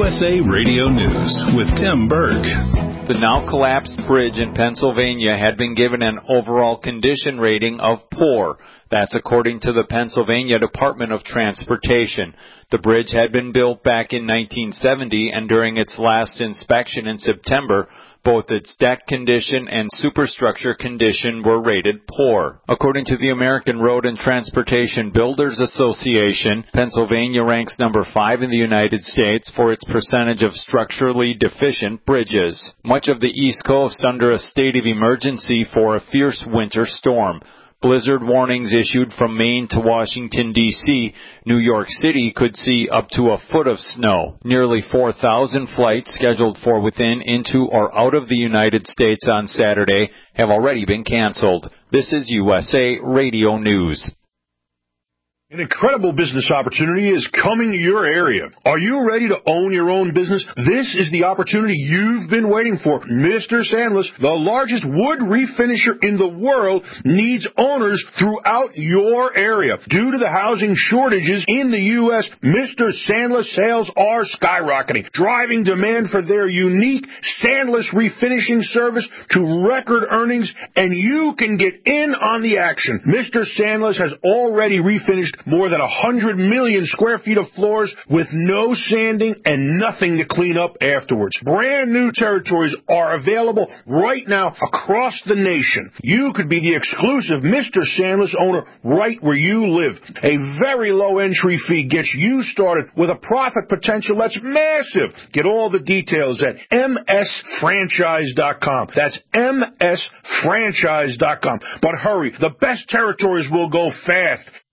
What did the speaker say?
USA Radio News with Tim Berg. The now-collapsed bridge in Pennsylvania had been given an overall condition rating of poor. That's according to the Pennsylvania Department of Transportation. The bridge had been built back in 1970, and during its last inspection in September, both its deck condition and superstructure condition were rated poor. According to the American Road and Transportation Builders Association, Pennsylvania ranks number 5 in the United States for its percentage of structurally deficient bridges. Much of the East Coast under a state of emergency for a fierce winter storm. Blizzard warnings issued from Maine to Washington, D.C. New York City could see up to a foot of snow. Nearly 4,000 flights scheduled for within, into, or out of the United States on Saturday have already been canceled. This is USA Radio News. An incredible business opportunity is coming to your area. Are you ready to own your own business? This is the opportunity you've been waiting for. Mr. Sandless, the largest wood refinisher in the world, needs owners throughout your area. Due to the housing shortages in the U.S., Mr. Sandless sales are skyrocketing, driving demand for their unique Sandless refinishing service to record earnings, and you can get in on the action. Mr. Sandless has already refinished more than 100 million square feet of floors with no sanding and nothing to clean up afterwards. Brand new territories are available right now across the nation. You could be the exclusive Mr. Sandless owner right where you live. A very low entry fee gets you started with a profit potential that's massive. Get all the details at msfranchise.com. That's msfranchise.com. But hurry, the best territories will go fast.